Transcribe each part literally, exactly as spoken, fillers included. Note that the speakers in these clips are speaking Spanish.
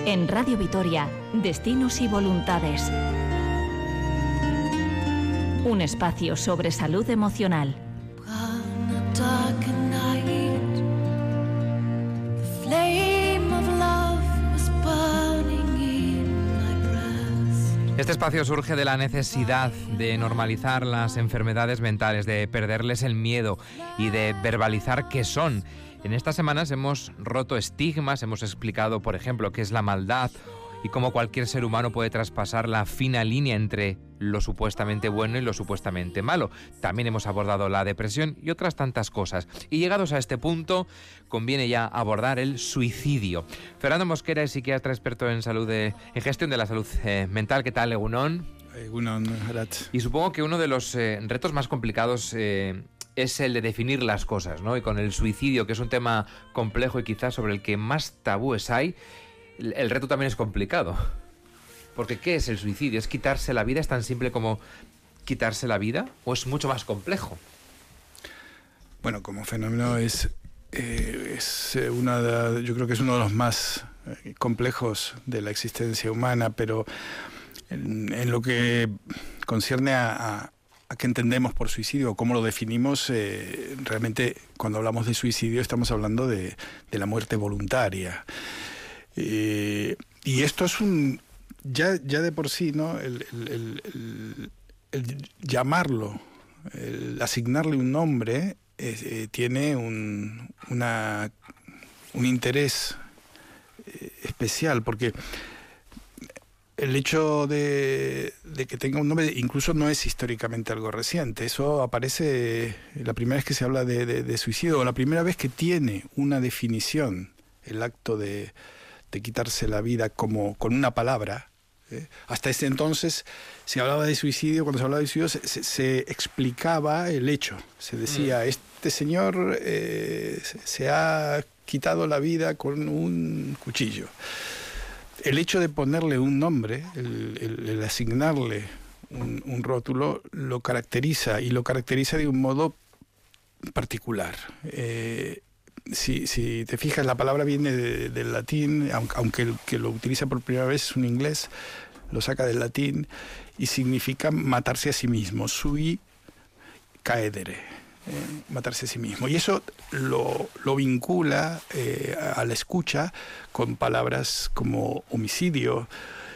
En Radio Vitoria, Destinos y Voluntades. Un espacio sobre salud emocional. Este espacio surge de la necesidad de normalizar las enfermedades mentales, de perderles el miedo y de verbalizar qué son. En estas semanas hemos roto estigmas, hemos explicado, por ejemplo, qué es la maldad y cómo cualquier ser humano puede traspasar la fina línea entre lo supuestamente bueno y lo supuestamente malo. También hemos abordado la depresión y otras tantas cosas. Y llegados a este punto, conviene ya abordar el suicidio. Fernando Mosquera es psiquiatra experto en salud de, en gestión de la salud eh, mental. ¿Qué tal, Egunon? Egunon, gracias. Y supongo que uno de los eh, retos más complicados eh, es el de definir las cosas, ¿no? Y con el suicidio, que es un tema complejo y quizás sobre el que más tabúes hay, el reto también es complicado. Porque ¿qué es el suicidio? ¿Es quitarse la vida? ¿Es tan simple como quitarse la vida? ¿O es mucho más complejo? Bueno, como fenómeno es, eh, es una de, yo creo que es uno de los más eh, complejos de la existencia humana, pero en, en lo que concierne a, a, a qué entendemos por suicidio o cómo lo definimos, eh, realmente cuando hablamos de suicidio estamos hablando de, de la muerte voluntaria. Eh, y esto es un... Ya, ya de por sí, ¿no? El, el, el, el, el llamarlo, el asignarle un nombre, eh, eh, tiene un, una, un interés eh, especial, porque el hecho de, de que tenga un nombre incluso no es históricamente algo reciente. Eso aparece la primera vez que se habla de, de, de suicidio, o la primera vez que tiene una definición, el acto de, de quitarse la vida como con una palabra. Eh, hasta ese entonces se hablaba de suicidio, cuando se hablaba de suicidio se, se, se explicaba el hecho, se decía, mm. este señor eh, se, se ha quitado la vida con un cuchillo. El hecho de ponerle un nombre, el, el, el asignarle un, un rótulo, lo caracteriza, y lo caracteriza de un modo particular. Eh, Si, si te fijas, la palabra viene de, del latín, aunque el que lo utiliza por primera vez es un inglés, lo saca del latín y significa matarse a sí mismo, sui caedere, eh, matarse a sí mismo. Y eso lo, lo vincula eh, a la escucha con palabras como homicidio,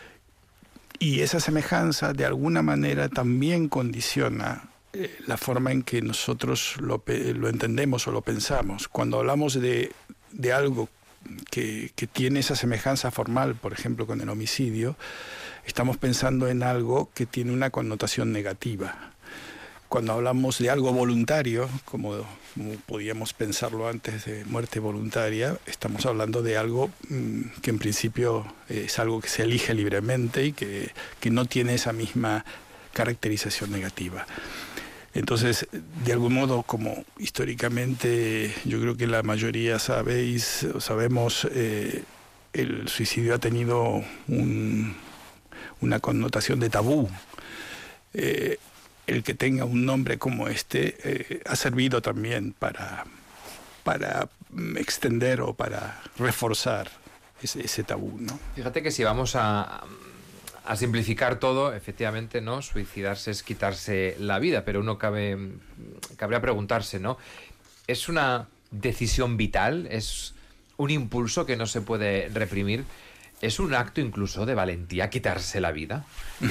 y esa semejanza de alguna manera también condiciona la forma en que nosotros lo, lo entendemos o lo pensamos. Cuando hablamos de, de algo que, que tiene esa semejanza formal, por ejemplo con el homicidio, estamos pensando en algo que tiene una connotación negativa. Cuando hablamos de algo voluntario, como, como podíamos pensarlo antes de muerte voluntaria, estamos hablando de algo mmm, que en principio es algo que se elige libremente y que, que no tiene esa misma caracterización negativa. Entonces, de algún modo, como históricamente yo creo que la mayoría sabéis, sabemos, eh, el suicidio ha tenido un, una connotación de tabú. Eh, el que tenga un nombre como este eh, ha servido también para, para extender o para reforzar ese, ese tabú, ¿no? Fíjate que si vamos a... A simplificar todo, efectivamente, ¿no? Suicidarse es quitarse la vida, pero uno cabe, cabría preguntarse, ¿no? ¿Es una decisión vital? ¿Es un impulso que no se puede reprimir? ¿Es un acto incluso de valentía quitarse la vida?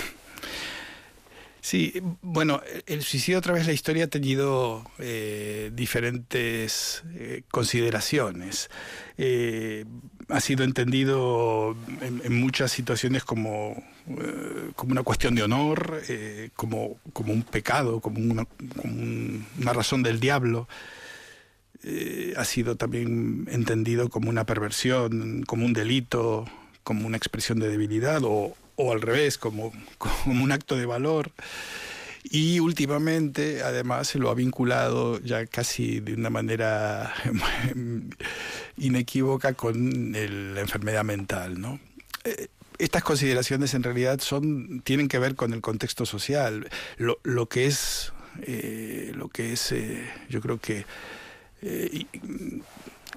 Sí, bueno, el suicidio a través de la historia ha tenido eh, diferentes eh, consideraciones. Eh, ha sido entendido en, en muchas situaciones como, eh, como una cuestión de honor, eh, como, como un pecado, como una, como un, una razón del diablo. Eh, ha sido también entendido como una perversión, como un delito, como una expresión de debilidad, o o al revés, como, como un acto de valor. Y últimamente, además, se lo ha vinculado ya casi de una manera inequívoca con el, la enfermedad mental, ¿no? Eh, estas consideraciones en realidad son, tienen que ver con el contexto social. Lo, lo que es, eh, lo que es eh, yo creo que... Eh,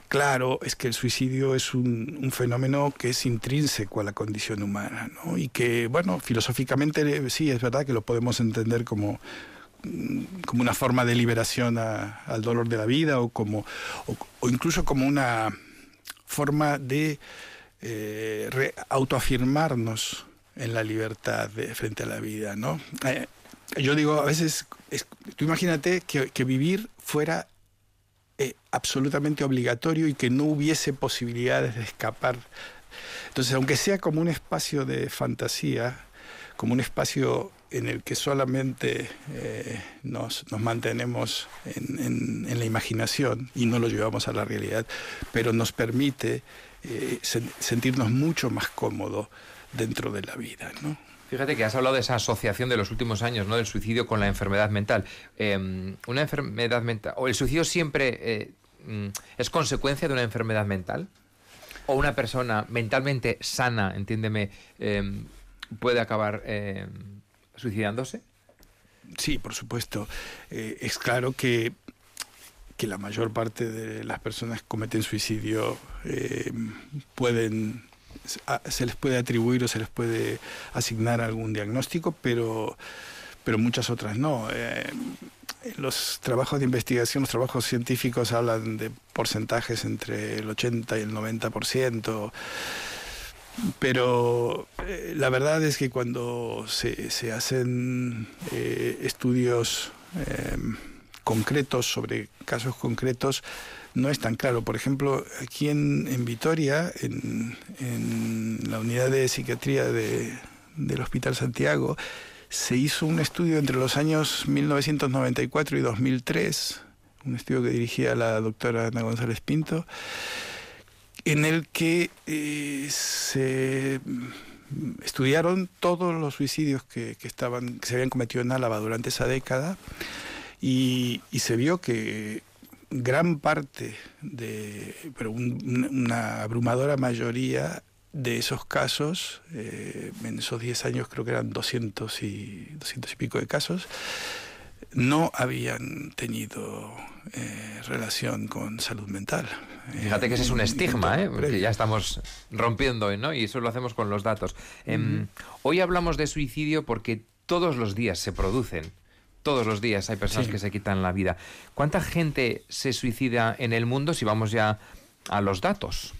claro es que el suicidio es un, un fenómeno que es intrínseco a la condición humana, ¿no? Y que, bueno, filosóficamente sí, es verdad que lo podemos entender como, como una forma de liberación a, al dolor de la vida, o, como, o, o incluso como una forma de eh, re, autoafirmarnos en la libertad de, frente a la vida, ¿no? Eh, yo digo, a veces, es, tú imagínate que, que vivir fuera Eh, absolutamente obligatorio y que no hubiese posibilidades de escapar. Entonces, aunque sea como un espacio de fantasía, como un espacio en el que solamente eh, nos, nos mantenemos en, en, en la imaginación y no lo llevamos a la realidad, pero nos permite eh, sen, sentirnos mucho más cómodos dentro de la vida, ¿no? Fíjate que has hablado de esa asociación de los últimos años, ¿no?, del suicidio con la enfermedad mental. Eh, una enfermedad mental, o el suicidio siempre eh, es consecuencia de una enfermedad mental, o una persona mentalmente sana, entiéndeme, eh, puede acabar eh, suicidándose. Sí, por supuesto. Eh, es claro que que la mayor parte de las personas que cometen suicidio eh, pueden se les puede atribuir o se les puede asignar algún diagnóstico, pero, pero muchas otras no. Eh, los trabajos de investigación, los trabajos científicos hablan de porcentajes entre el ochenta y el noventa por ciento, pero eh, la verdad es que cuando se, se hacen eh, estudios eh, concretos sobre casos concretos, no es tan claro. Por ejemplo, aquí en, en Vitoria, en, en la unidad de psiquiatría de, del Hospital Santiago, se hizo un estudio entre los años mil novecientos noventa y cuatro y dos mil tres, un estudio que dirigía la doctora Ana González Pinto, en el que eh, se estudiaron todos los suicidios que, que, estaban, que se habían cometido en Álava durante esa década, y, y se vio que gran parte de, pero un, una abrumadora mayoría de esos casos, eh, en esos diez años creo que eran doscientos y, doscientos y pico de casos, no habían tenido eh, relación con salud mental. Fíjate que ese es un estigma, ¿eh? Porque ya estamos rompiendo, ¿no? Y eso lo hacemos con los datos. Uh-huh. Eh, hoy hablamos de suicidio porque todos los días se producen. Todos los días hay personas sí. que se quitan la vida. ¿Cuánta gente se suicida en el mundo si vamos ya a los datos?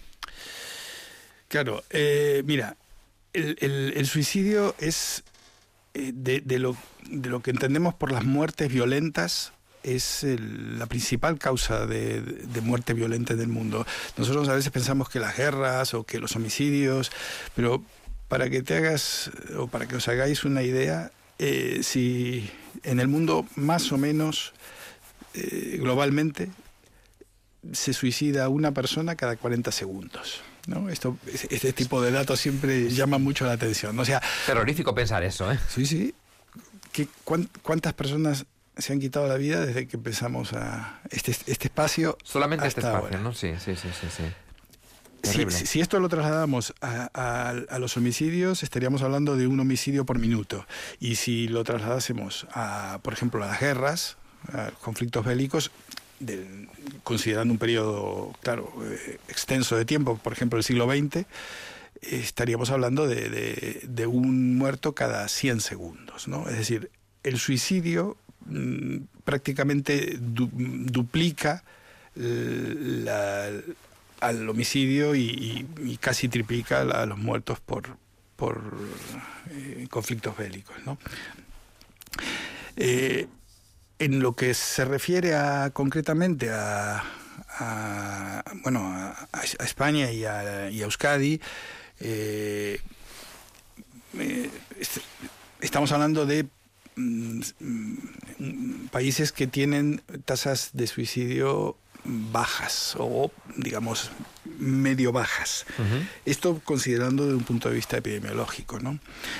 Claro, eh, mira, el, el, el suicidio es, eh, de, de, lo, de lo que entendemos por las muertes violentas, es el, la principal causa de, de muerte violenta en el mundo. Nosotros a veces pensamos que las guerras o que los homicidios, pero para que te hagas, o para que os hagáis una idea, eh, si en el mundo más o menos eh, globalmente se suicida una persona cada cuarenta segundos, ¿no? Esto, este tipo de datos siempre llama mucho la atención, ¿no? O sea, terrorífico pensar eso, ¿eh? Sí, sí. ¿Qué, cuán, ¿Cuántas personas se han quitado la vida desde que empezamos a este, este espacio? Solamente hasta este espacio, ahora, ¿no? Sí, sí, sí, sí, sí. Si, si, si esto lo trasladamos a, a, a los homicidios, estaríamos hablando de un homicidio por minuto. Y si lo trasladásemos a, por ejemplo, a las guerras, a conflictos bélicos, de, considerando un periodo, claro, eh, extenso de tiempo, por ejemplo, el siglo veinte, eh, estaríamos hablando de, de, de un muerto cada cien segundos, ¿no? Es decir, el suicidio mmm, prácticamente du, duplica la... al homicidio y, y, y casi triplica a los muertos por, por eh, conflictos bélicos, ¿no? Eh, en lo que se refiere a concretamente a, a bueno a, a España y a, y a Euskadi, eh, eh, est- estamos hablando de mm, países que tienen tasas de suicidio bajas o, digamos, medio bajas. Uh-huh. Esto considerando desde un punto de vista epidemiológico, ¿no?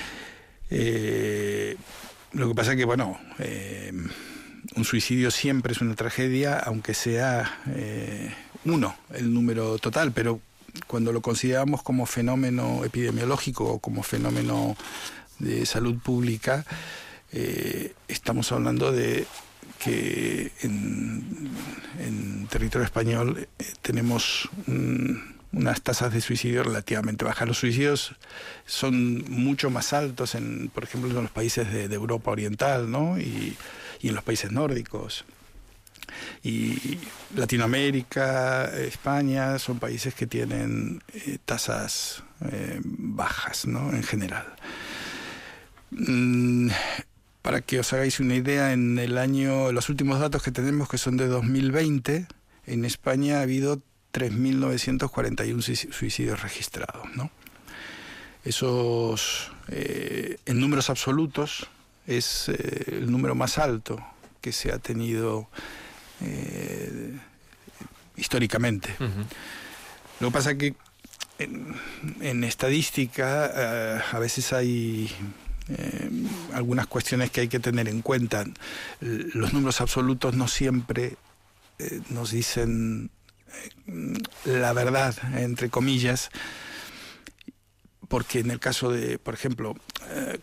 Eh, lo que pasa es que, bueno, eh, un suicidio siempre es una tragedia, aunque sea eh, uno el número total, pero cuando lo consideramos como fenómeno epidemiológico o como fenómeno de salud pública, eh, estamos hablando de que en, en territorio español eh, tenemos un, unas tasas de suicidio relativamente bajas. Los suicidios son mucho más altos, en, por ejemplo, en los países de, de Europa Oriental, ¿no? y, y en los países nórdicos. Y Latinoamérica, España, son países que tienen eh, tasas eh, bajas, ¿no? En general. Mm, para que os hagáis una idea, en el año, los últimos datos que tenemos, que son de dos mil veinte, en España ha habido tres mil novecientos cuarenta y uno suicidios registrados, ¿no? Esos, eh, en números absolutos, es eh, el número más alto que se ha tenido Eh, históricamente. Uh-huh. Lo que pasa es que en, en estadística eh, a veces hay eh, algunas cuestiones que hay que tener en cuenta. Los números absolutos no siempre eh, nos dicen eh, la verdad, entre comillas, porque en el caso de, por ejemplo, eh,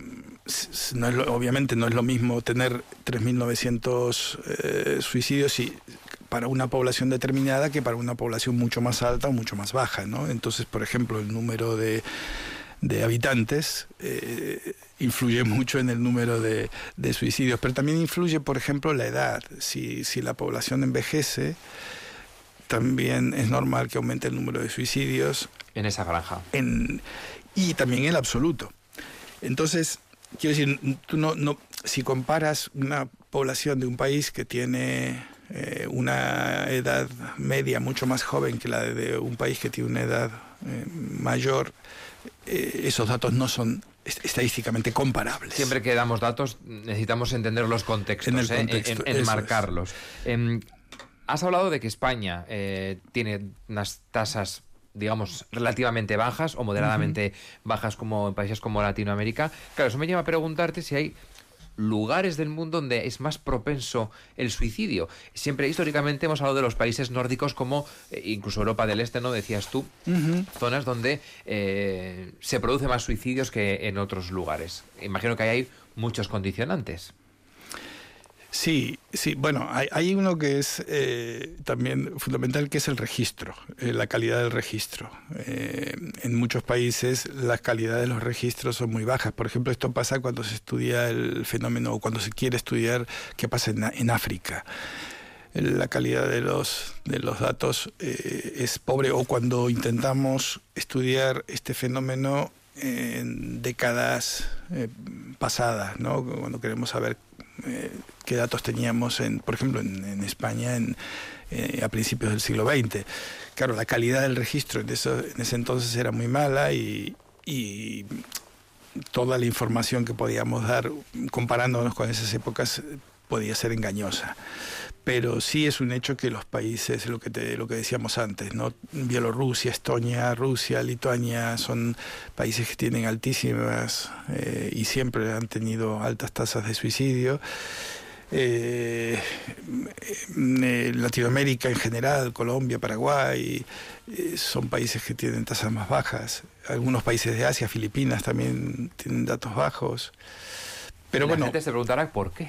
no es lo, obviamente no es lo mismo tener tres mil novecientos eh, suicidios y, para una población determinada que para una población mucho más alta o mucho más baja, ¿no? Entonces, por ejemplo, el número de, de habitantes eh, influye mucho en el número de, de suicidios, pero también influye, por ejemplo, la edad. Si, si la población envejece, también es normal que aumente el número de suicidios. En esa franja. En, y también el absoluto. Entonces, quiero decir, tú no, no, si comparas una población de un país que tiene eh, una edad media mucho más joven que la de un país que tiene una edad eh, mayor, eh, esos datos no son estadísticamente comparables. Siempre que damos datos necesitamos entender los contextos, en el contexto, eh, en, en, enmarcarlos. Eh, has hablado de que España eh, tiene unas tasas, digamos, relativamente bajas o moderadamente uh-huh. bajas como en países como Latinoamérica. Claro, eso me lleva a preguntarte si hay lugares del mundo donde es más propenso el suicidio. Siempre históricamente hemos hablado de los países nórdicos como eh, incluso Europa del Este, ¿no? Decías tú, uh-huh. zonas donde eh, se produce más suicidios que en otros lugares. Imagino que ahí hay muchos condicionantes. Sí, sí, bueno, hay, hay uno que es eh, también fundamental, que es el registro, eh, la calidad del registro. Eh, en muchos países la calidad de los registros son muy bajas. Por ejemplo, esto pasa cuando se estudia el fenómeno o cuando se quiere estudiar qué pasa en, en África. La calidad de los, de los datos eh, es pobre, o cuando intentamos estudiar este fenómeno en décadas eh, pasadas, ¿no? Cuando queremos saber eh, qué datos teníamos, en, por ejemplo, en, en España en, eh, a principios del siglo veinte. Claro, la calidad del registro en, eso, en ese entonces era muy mala y, y toda la información que podíamos dar comparándonos con esas épocas podía ser engañosa. Pero sí es un hecho que los países, lo que te, lo que decíamos antes, ¿no? Bielorrusia, Estonia, Rusia, Lituania, son países que tienen altísimas eh, y siempre han tenido altas tasas de suicidio. Eh, eh, Latinoamérica en general, Colombia, Paraguay, eh, son países que tienen tasas más bajas. Algunos países de Asia, Filipinas, también tienen datos bajos. Pero la bueno, gente se preguntará por qué.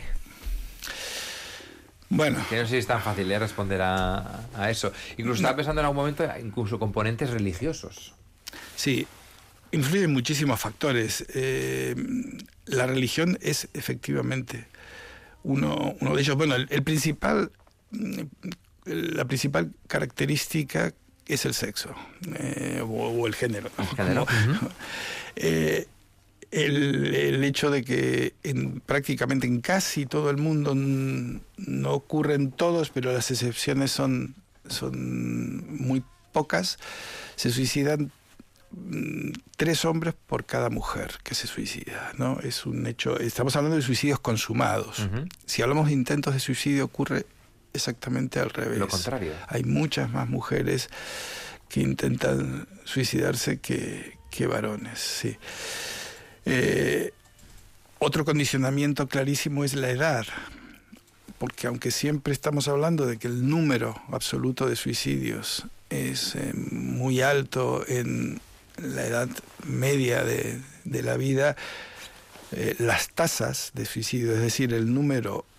Bueno. Que no sé si es tan fácil ¿eh? responder a, a eso. Incluso estaba pensando en algún momento, incluso componentes religiosos. Sí, influyen muchísimos factores. Eh, la religión es efectivamente uno, uno de ellos. Bueno, el, el principal, la principal característica es el sexo, eh, o, o el género, ¿no? El género. Como, uh-huh. eh, El, el hecho de que en, prácticamente en casi todo el mundo, n- no ocurren todos, pero las excepciones son, son muy pocas, se suicidan mm, tres hombres por cada mujer que se suicida, ¿no? Es un hecho, estamos hablando de suicidios consumados. Uh-huh. Si hablamos de intentos de suicidio ocurre exactamente al revés. Lo contrario. Hay muchas más mujeres que intentan suicidarse que, que varones, sí. Eh, otro condicionamiento clarísimo es la edad, porque aunque siempre estamos hablando de que el número absoluto de suicidios es eh, muy alto en la edad media de, de la vida, eh, las tasas de suicidio, es decir, el número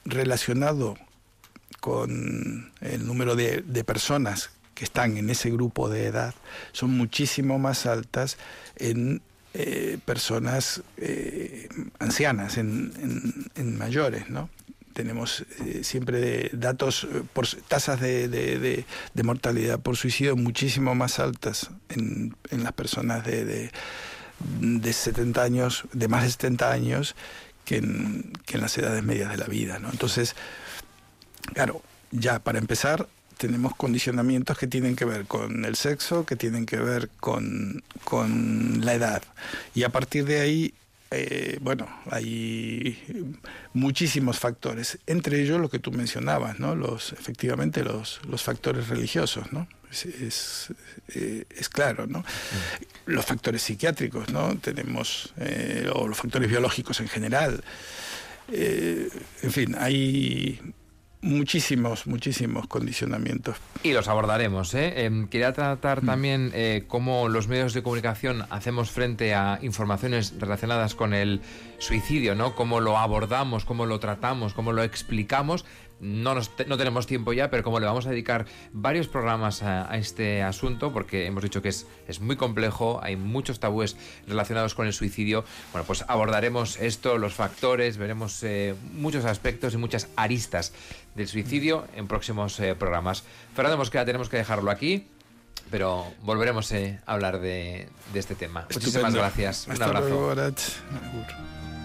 relacionado con el número de, de personas que están en ese grupo de edad, son muchísimo más altas en eh, personas eh, ancianas, en, en, en mayores, ¿no? Tenemos eh, siempre de datos, eh, por tasas de, de, de, de mortalidad por suicidio muchísimo más altas en, en las personas de, de, de setenta años, de más de setenta años, que en, que en las edades medias de la vida, ¿no? Entonces, claro, ya para empezar, tenemos condicionamientos que tienen que ver con el sexo, que tienen que ver con, con la edad. Y a partir de ahí, eh, bueno, hay muchísimos factores. Entre ellos lo que tú mencionabas, ¿no? Los, efectivamente, los, los factores religiosos, ¿no? Es, es, eh, es claro, ¿no? Mm. Los factores psiquiátricos, ¿no? Tenemos, eh, o los factores biológicos en general. Eh, en fin, hay muchísimos, muchísimos condicionamientos. Y los abordaremos, ¿eh? Eh, quería tratar también eh, cómo los medios de comunicación hacemos frente a informaciones relacionadas con el suicidio, ¿no? Cómo lo abordamos, cómo lo tratamos, cómo lo explicamos. No, nos te, no tenemos tiempo ya, pero como le vamos a dedicar varios programas a, a este asunto, porque hemos dicho que es, es muy complejo, hay muchos tabúes relacionados con el suicidio, bueno, pues abordaremos esto, los factores, veremos eh, muchos aspectos y muchas aristas del suicidio en próximos eh, programas. Fernando Mosquera, tenemos que dejarlo aquí, pero volveremos eh, a hablar de, de este tema. Estupendo. Muchísimas gracias. Hasta Un abrazo. luego, Arach.